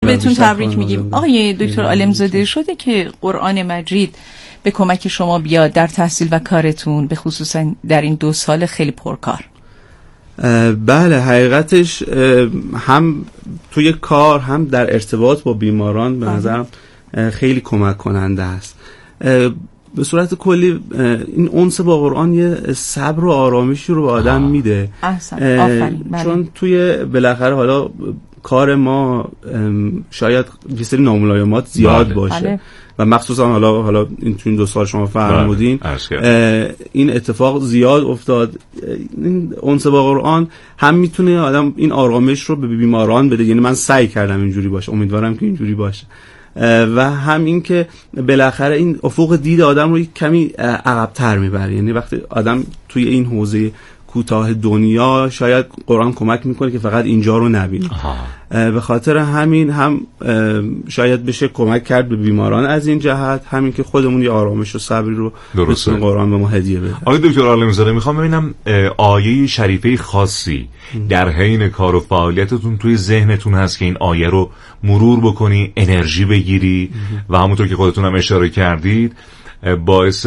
بهتون تبریک میگیم. آقای دکتر عالمزاده، شده که قرآن مجید به کمک شما بیاد در تحصیل و کارتون، به خصوصا در این 2 سال خیلی پرکار؟ بله، حقیقتش هم توی کار هم در ارتباط با بیماران به نظرم خیلی کمک کننده است. به صورت کلی این انس با قرآن یه صبر و آرامشی رو به آدم میده. چون توی بالاخره حالا کار ما شاید یه سری ناملایمات زیاد باشه و مخصوصا حالا این تو این 2 سال شما فرمودین این اتفاق زیاد افتاد. این انس با قرآن هم میتونه آدم این آرامش رو به بیماران بده، یعنی من سعی کردم اینجوری باشه، امیدوارم که اینجوری باشه، و هم این که بالاخره این افق دید آدم رو کمی عقب‌تر میبره. یعنی وقتی آدم توی این حوزه کوتاه دنیا شاید قرآن کمک میکنه که فقط اینجا رو نبینه. به خاطر همین هم شاید بشه کمک کرد به بیماران از این جهت، همین که خودمون یه آرامش و صبری رو بتونه قرآن به ما هدیه بده. آقای دکتر عالمزاده، میخوام ببینم آیه شریفه خاصی در حین کار و فعالیتتون توی ذهنتون هست که این آیه رو مرور بکنی، انرژی بگیری و همونطور که خودتون هم اشاره کردید باعث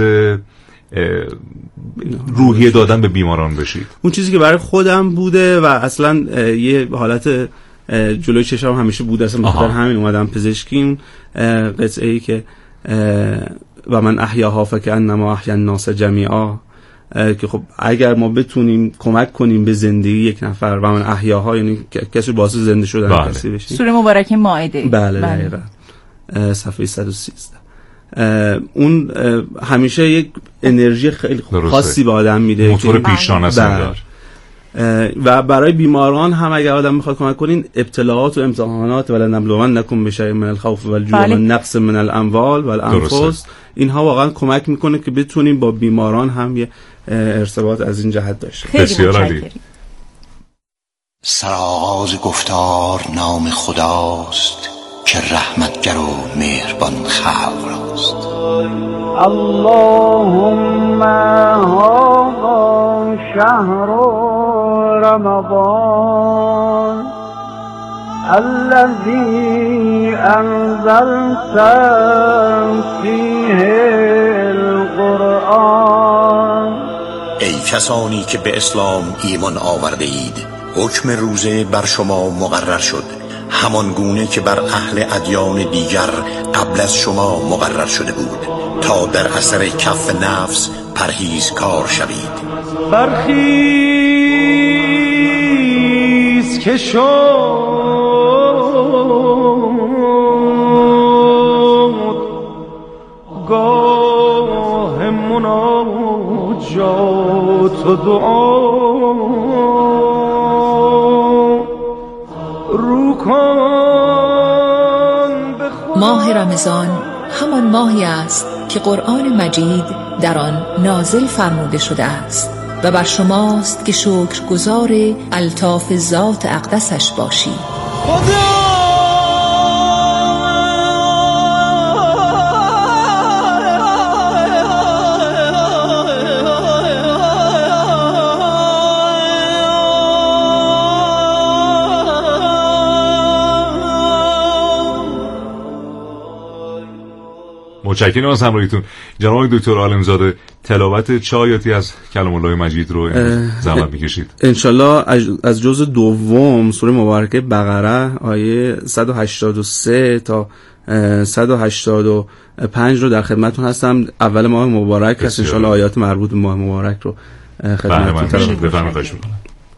روحیه دادن به بیماران بشید؟ اون چیزی که برای خودم بوده و اصلا یه حالت جلوی چشم همیشه بوده، اصلا بخاطر همین اومدم پزشکی. قطعه ای که و من احیاها فکأنما احیا الناس جمیعا، که خب اگر ما بتونیم کمک کنیم به زندگی یک نفر، و من احیاها یعنی کسی باعث زنده شدن کسی بشیم. سوره مبارکه مائده. بله دقیقاً صفحه 113. اون همیشه یک انرژی خیلی خاصی به آدم میده، موتور پیشران است. و برای بیماران هم اگر آدم میخواد کمک کنین، ابتلاعات و امتحانات ولنبلونکم بشیء من الخوف والجوع والنقص من الاموال والانفس، اینها واقعا کمک میکنه که بتونیم با بیماران هم یه ارتباط از این جهت داشته. بسیار عالی. سرآغاز گفتار نام خداست که رحمتگر و مهربان خلق راست. اللهم هذا شهر رمضان الذي انزلت فيه القرآن. ای کسانی که به اسلام ایمان آورده اید، حکم روزه بر شما مقرر شد همان گونه که بر اهل ادیان دیگر قبل از شما مقرر شده بود، تا در اثر کف نفس پرهیزکار شوید. برخیز که شد گاه مناجات و دعا، ماه رمضان همان ماهی است که قرآن مجید در آن نازل فرموده شده است و بر شماست که شکرگزار الطاف ذات اقدسش باشید. متشکرم از همراهیتون. جناب دکتر عالمزاده، تلاوت چایاتی از کلام الله مجید رو زحمت میکشید. انشالله از جزء دوم سوره مبارکه بقره آیه 183 تا 185 رو در خدمتتون هستم. اول ماه مبارک هست، انشالله آیات مربوط به ماه مبارک رو خدمتتون تلاوت میکنم.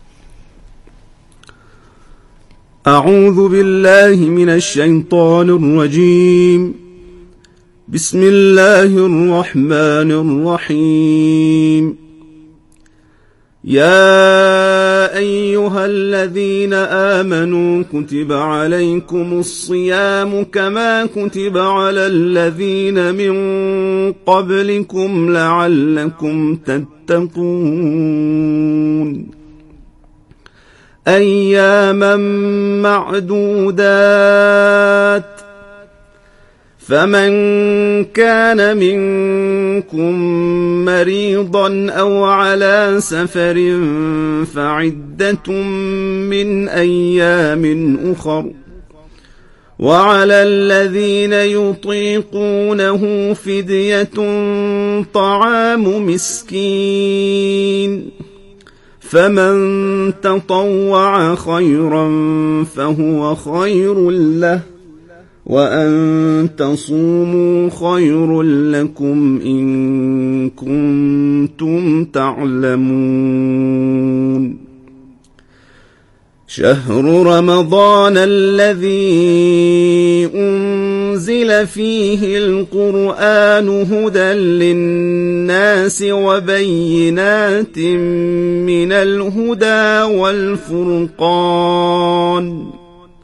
اعوذ بالله من الشیطان الرجیم. بسم الله الرحمن الرحيم. يا أيها الذين آمنوا كتب عليكم الصيام كما كتب على الذين من قبلكم لعلكم تتقون أياما معدودات فمن كان منكم مريضا أو على سفر فعدة من أيام أخر وعلى الذين يطيقونه فدية طعام مسكين فمن تطوع خيرا فهو خير له وأن تصوموا خير لكم إن كنتم تعلمون شهر رمضان الذي أنزل فيه القرآن هدى للناس وبينات من الهدى والفرقان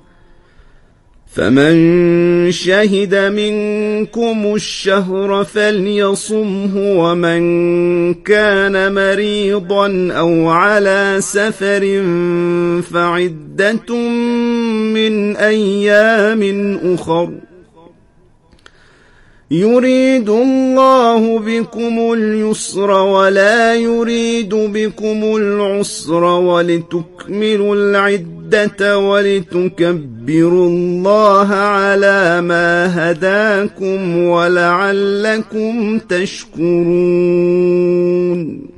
فمن شهد منكم الشهر فليصمه ومن كان مريضا أو على سفر فعدة من أيام أخر يريد الله بكم اليسر ولا يريد بكم العسر ولتكملوا العدة ولتكبروا الله على ما هداكم ولعلكم تشكرون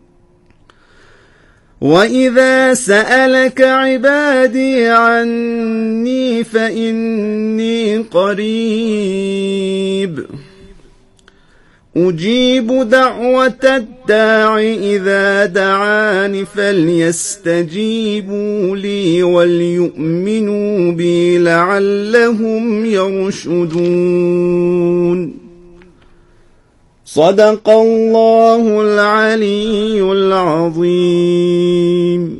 وإذا سألك عبادي عني فإني قريب أجيب دعوة الداع إذا دعاني فليستجيبوا لي وليؤمنوا بي لعلهم يرشدون صدق الله العلي العظيم.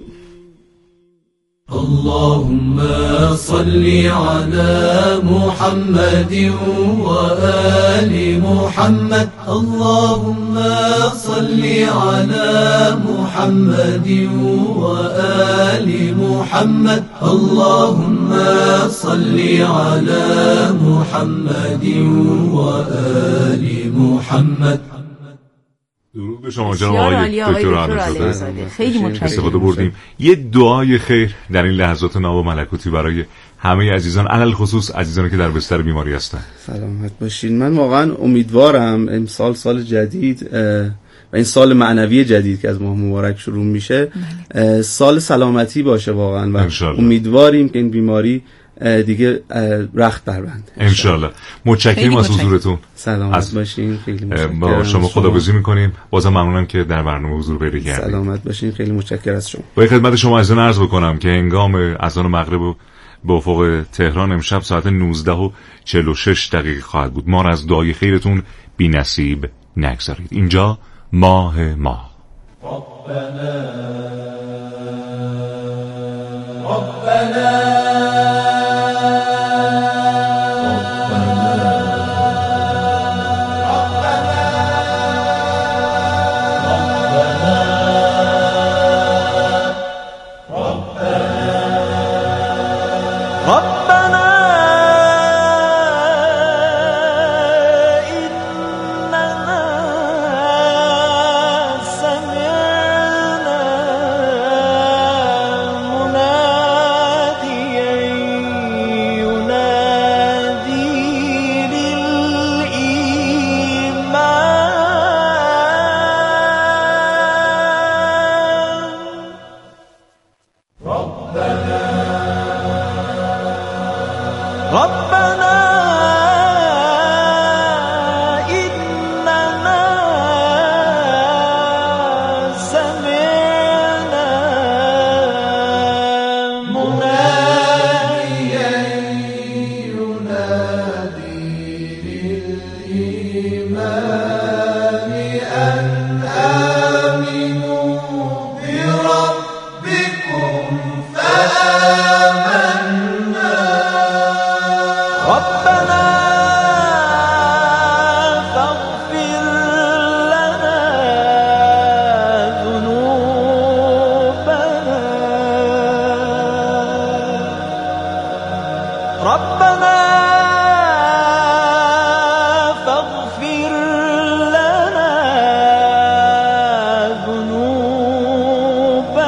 اللهم صل على محمد وآل محمد. اللهم صل على محمد وآل محمد. اللهم صل على محمد وآل محمد. درود به شما جناب آقای دکتر علیزاده. خیلی متشکرم. استفاده بردیم. یه دعای خیر در این لحظات ناب و ملکوتی برای همه عزیزان، علل خصوص عزیزانی که در بستر بیماری هستن. سلامت باشین. من واقعا امیدوارم امسال سال جدید و این سال معنوی جدید که از ماه مبارک شروع میشه سال سلامتی باشه واقعا و امیدواریم که این بیماری دیگه رخت بربنده انشالله. متشکرم از حضورتون. سلامت باشین. خیلی متشکرم. با شما خداحافظی میکنیم. بازم ممنونم که در برنامه حضور پیدا کردید. سلامت باشین. خیلی متشکرم از شما. با خدمت شما عزیزان عرض بکنم که هنگام اذان مغرب به افق تهران امشب ساعت 19:46 خواهد بود. ما را از دعای خیرتون بی نصیب نگذارید. اینجا ماه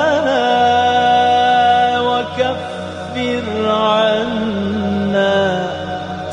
وكفر عنا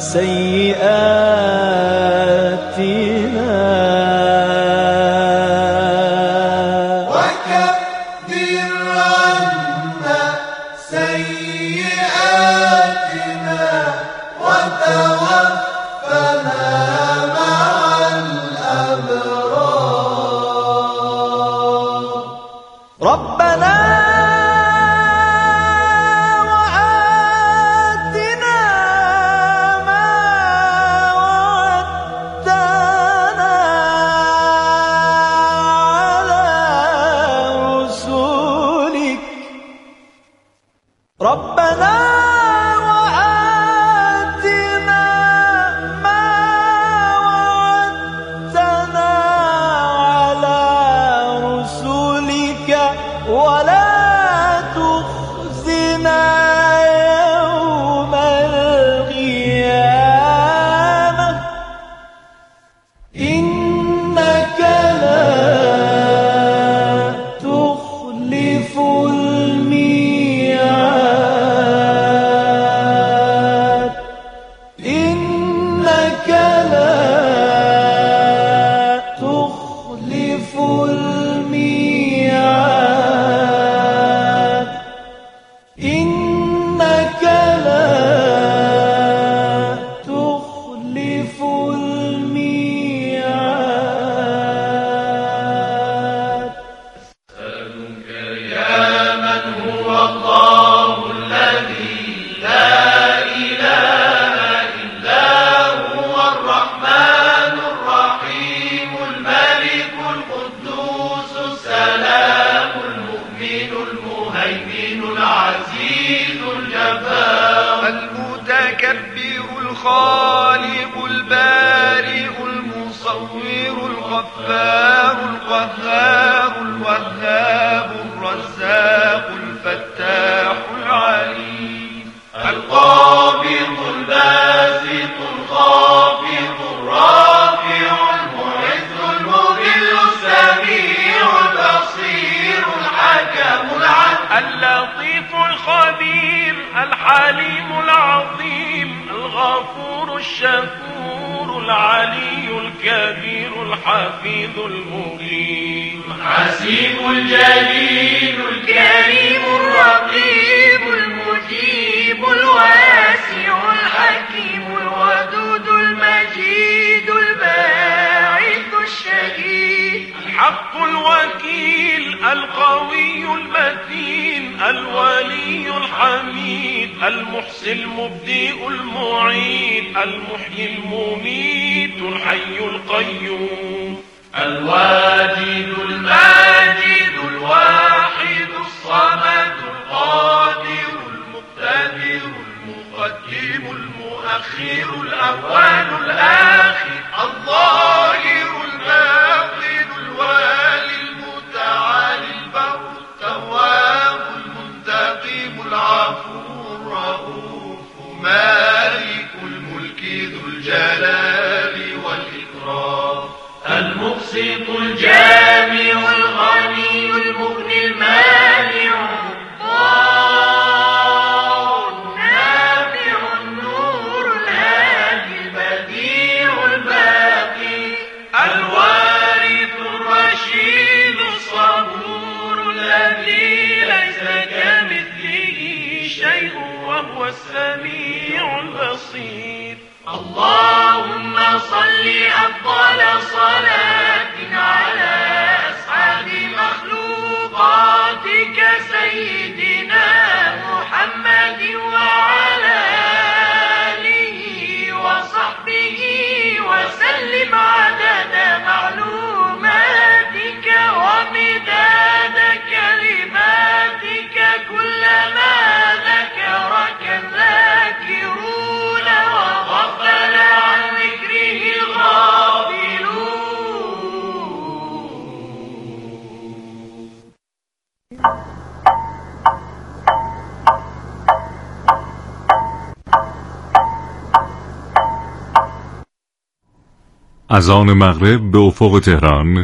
اذان مغرب به افق تهران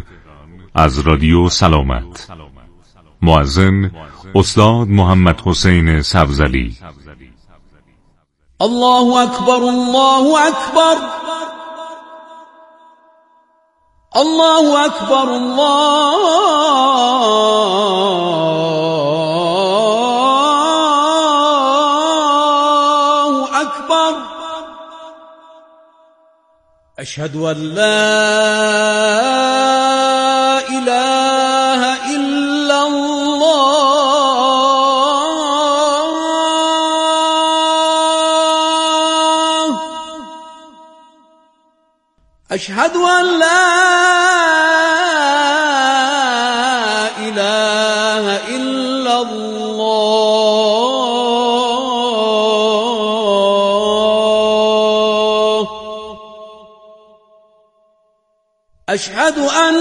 از رادیو سلامت. مؤذن استاد محمد حسین سبزلی. الله أكبر الله أكبر الله أكبر الله أكبر أشهد أن لا إله إلا الله أشهد أن لا إله إلا الله أشهد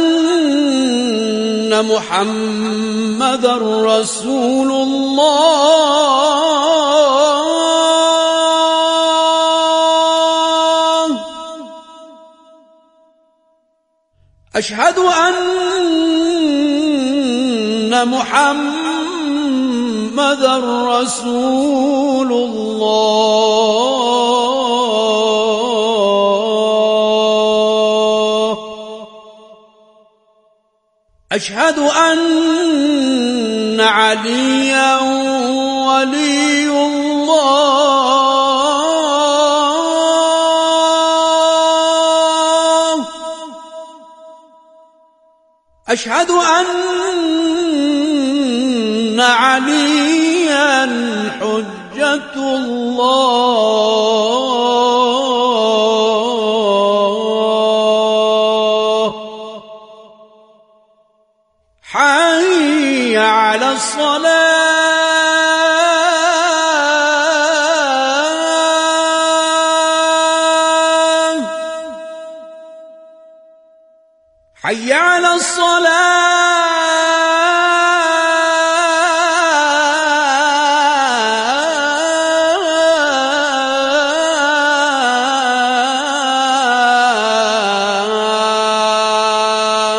أن محمدا رسول الله أشهد أن محمدا رسول الله أشهد أن عليا ولي الله أشهد أن عليا حجة الله حي على الصلاة حي على الصلاة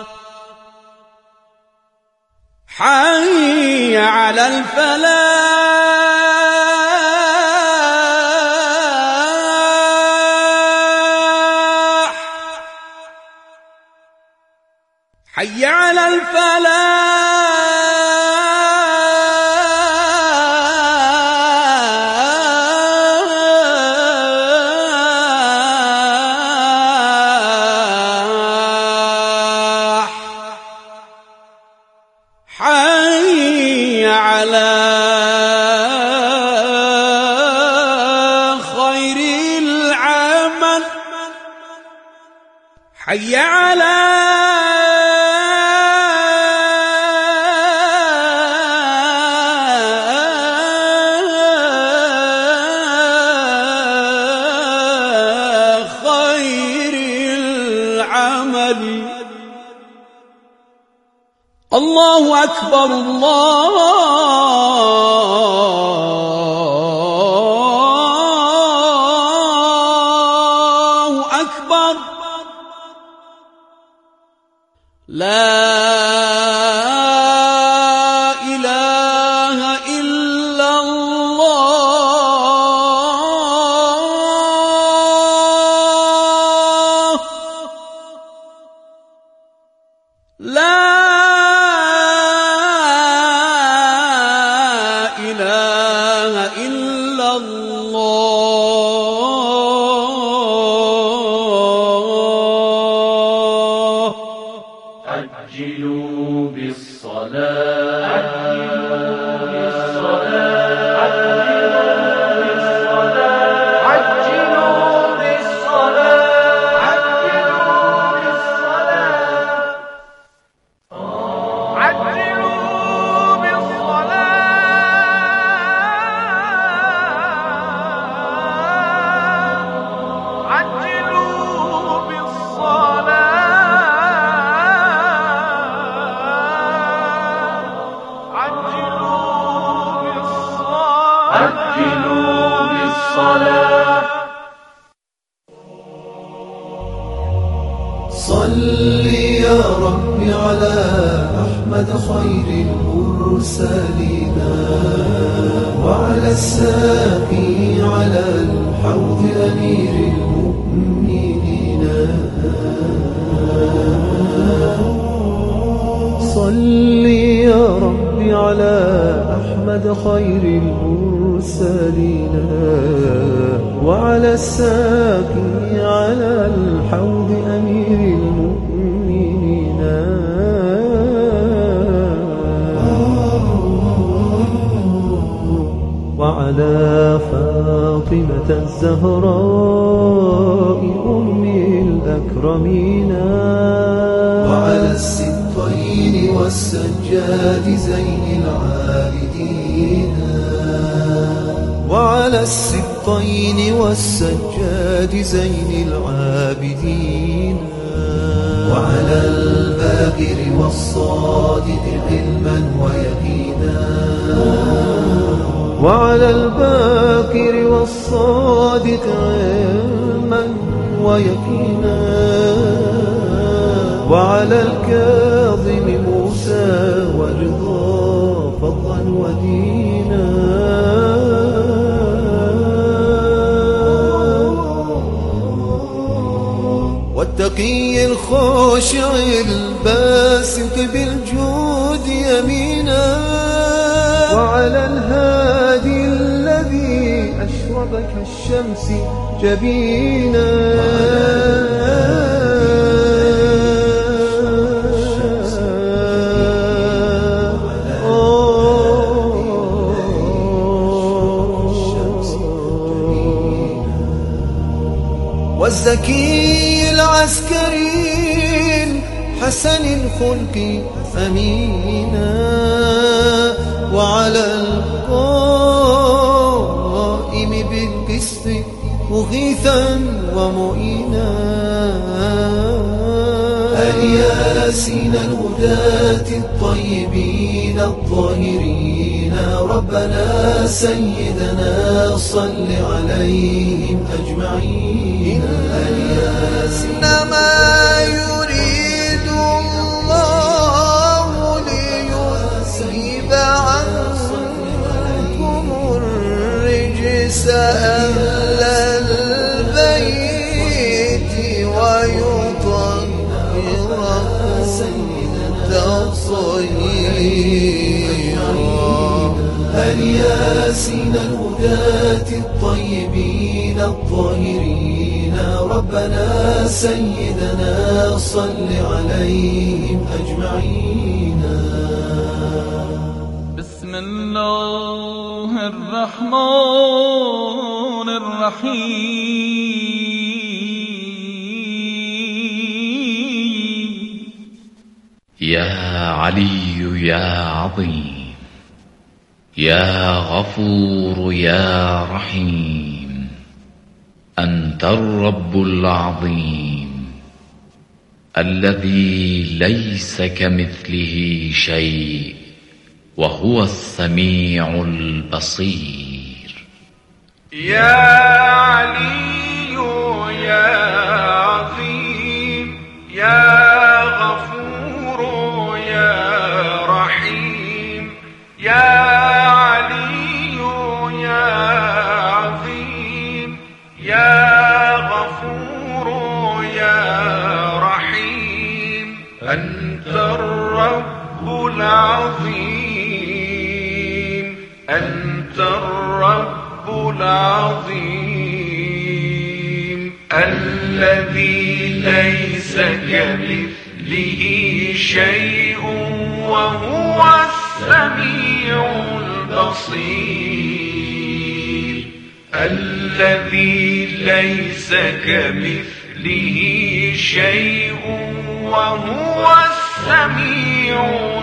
حي على الفلاح حي على الفلاح حي على خير العمل حي على خير العمل الله أكبر الله أكبر لا إله إلا الله لا إله إلا الله عجلوا بالصلاة عجلوا بالصلاة عجلوا بالصلاة عجلوا بالصلاة عجلوا بالصلاة عجلوا بالصلاة عجلوا بالصلاة صل يا رب على أحمد أحمد خير المرسلين وعلى الساقي على الحوض أمير المؤمنين صل يا ربي على أحمد خير المرسلين وعلى الساقي على الحوض أمير المؤمنين وعلى فاطمة الزهراء أم الأكرمين وعلى السبطين والسجاد زين العابدين وعلى السبطين والسجاد زين العابدين وعلى الباقر والصادق علما ويقينا وعلى الباقر والصادق علما ويقينا وعلى الكاظم موسى ورضا فضلا ودينا والتقي الخاشع الباسط بالجود يمينا وعلى الهادي الذي أشرب كالشمس جبينا والزكي العسكري حسن الخلق أمينا وعلى القائم بالقسط مغيثا ومؤينا الياسين الهداة الطيبين الطاهرين ربنا سيدنا صل عليهم أجمعين الياسين ما يريد الله ليذهب عنكم الرجس أهل البيت ويطهركم تطهيرا الياسين الهداة الطيبين الطاهرين ربنا سيدنا صل عليهم أجمعين بسم الله الرحمن الرحيم يا علي يا عظيم يا غفور يا رحيم أنت الرب العظيم الذي ليس كمثله شيء وهو السميع البصير يا علي يا عظيم يا غفور يا رحيم يا علي يا عظيم يا غفور يا رحيم أنت الرب العظيم أنت الرب العظيم الذي ليس كمثله شيء وهو السميع البصير الذي ليس كمثله شيء وهو السميع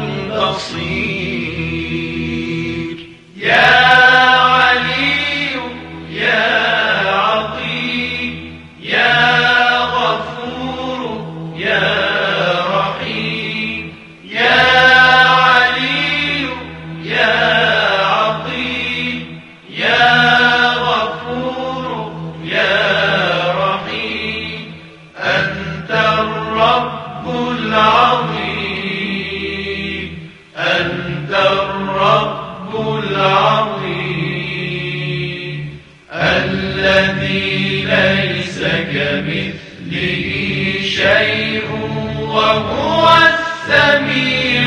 البصير يا علي يا عظيم يا غفور يا رحيم يا علي يا عظيم يا غفور يا رحيم أنت الرب العظيم كمثله شيء وهو السميع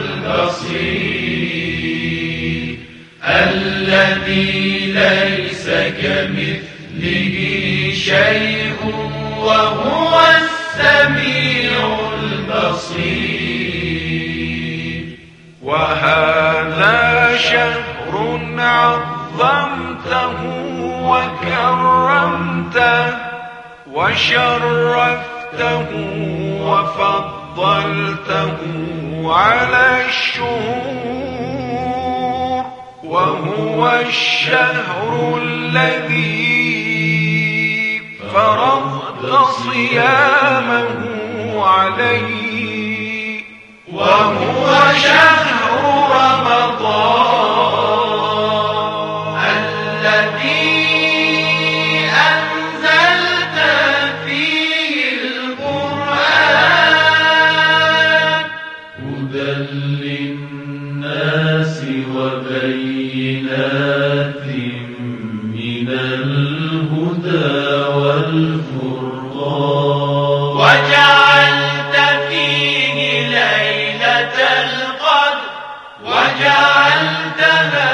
البصير الذي ليس كمثله شيء وهو السميع البصير وهذا شهر عظمته وكرمته وشرفته وفضلته على الشهور وهو الشهر الذي فرضت صيامه عليه وهو شهر رمضان الذي أنزلت فيه القرآن هدى للناس وبينات من الهدى والفرقان وجعلت فيه ليلة القدر وجعلتها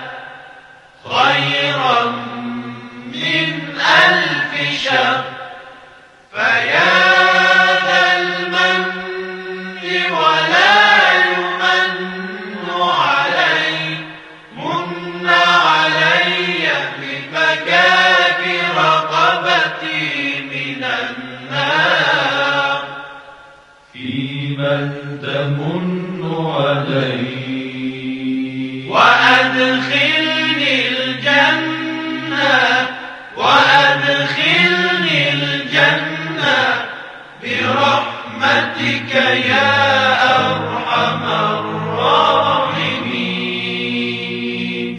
خيرا من 1000 شهر فيا ذا المن ولا يمن علي من علي بفكاك رقبتي من النار فيمن تمن علي وأدخلني الجنة وأدخلني الجنة برحمتك يا أرحم الراحمين.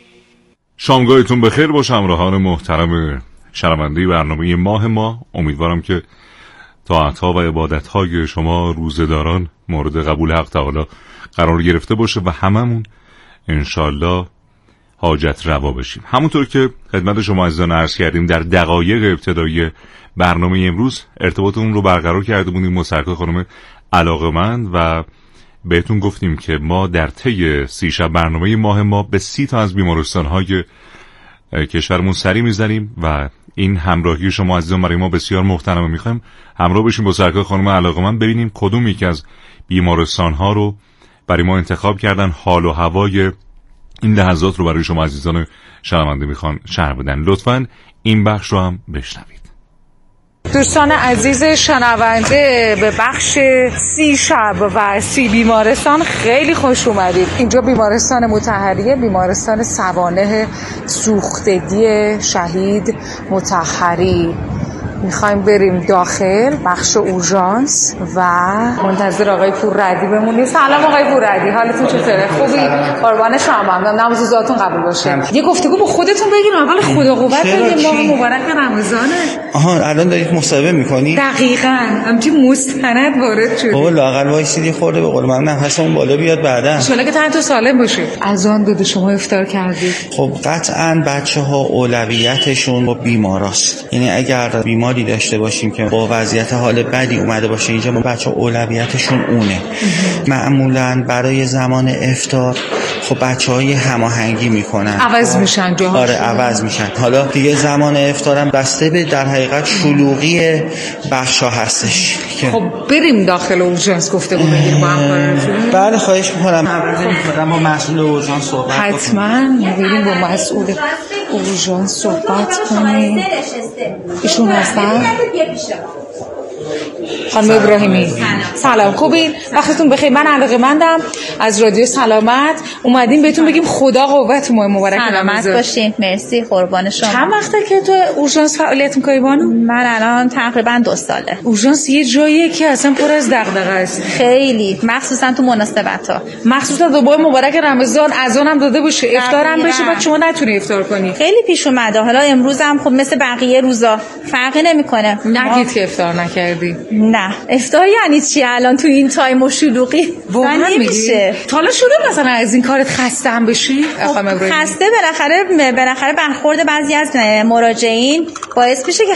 شامگاهتون بخیر باشه همراهان محترم شنونده برنامه ماه ما. امیدوارم که طاعت‌ها و عبادت‌های شما روزه‌داران مورد قبول حق تعالی قرار گرفته باشه و هممون انشالله حاجت روا بشیم. همونطور که خدمت شما عزیزان عرض کردیم در دقایق ابتدایی برنامه امروز ارتباطمون رو برقرار کرده بودیم با سرکار خانم علاقه‌مند و بهتون گفتیم که ما در طی 30 شب برنامه ماه ما به 30 تا از بیمارستان‌های کشورمون سری میزنیم و این همراهی شما عزیزان برای ما بسیار محترمه. میخوایم همراه بشیم با سرکار خانم علاقه‌مند ببینیم کدوم یکی از بیمارستان‌ها رو برای ما انتخاب کردن، حال و هوای این لحظات رو برای شما عزیزان شنونده میخوان شرح بدن. لطفاً این بخش رو هم بشنوید. دوستان عزیز شنونده، به بخش 30 شب و 30 بیمارستان خیلی خوش اومدید. اینجا بیمارستان مطهریه، بیمارستان سوانح سوختگی شهید مطهری. میخوایم بریم داخل بخش اورژانس و منتظر آقای پورردی بمونیم. سلام آقای پورردی، حالتون چطوره؟ خوبی؟ قربان شما. نمازاتون قبول باشه. یه گفتگو با خودتون بگین اول خدا قوت بدین. ماه مبارک رمضانه. الان دارید مصاحبه میکنی؟ دقیقاً همچین مستند وارد شد. بابا لااقل وایسیدی خورده به قول من نفسمون بالا بیاد بعدا. ان شاءالله که تن تو سالم باشه. از آن دو شما افطار کردید؟ خب قطعاً بچه‌ها اولویتشون با بیماراست. یعنی اگر بیماری داشته باشیم که با وضعیت حال بدی اومده باشه اینجا، بچه‌ها اولویتشون اونه. معمولاً برای زمان افطار خب بچه‌ها هماهنگی میکنن، عوض میشن جاها. آره عوض میشن. حالا دیگه زمان افطارم بسته به در حقیقت شلوغی بخشا هستش. خب بریم داخل اورژانس گفتگو بگیم با هم. بله خواهش میکنم. با مسئول اورژانس صحبت کنیم. حتما بریم با مسئول اورژانس صحبت کنیم. ایشون هستن؟ خانم ابراهیمی سلام، خوبین؟ وقتتون بخیر. من علاقه‌مندم از رادیو سلامت، اومدیم بهتون بگیم خدا قوت ماه مبارک سلامت باشین. مرسی، قربان شما. چند وقته که تو اورژانس فعالیت می‌کنی بانو؟ من الان تقریبا 2 ساله. اورژانس یه جاییه که اصلا پر از دغدغه است، خیلی، مخصوصا تو مناسبت‌ها، مخصوصا تو ماه مبارک رمضان. اذان هم داده باشه، افطار هم بشه، بعد شما نتونی افطار کنی. خیلی پیش اومده. حالا امروز هم خب مثل بقیه روزا فرقی نمی‌کنه. نگید که افطار نکردی. نه، افطار یعنی چی الان تو این تایم و شلوغی؟ واقعا نمیشه. حالا شده مثلا از این کارت خسته هم بشی؟ خسته بالاخره برخورد بعضی از مراجعین باعث میشه که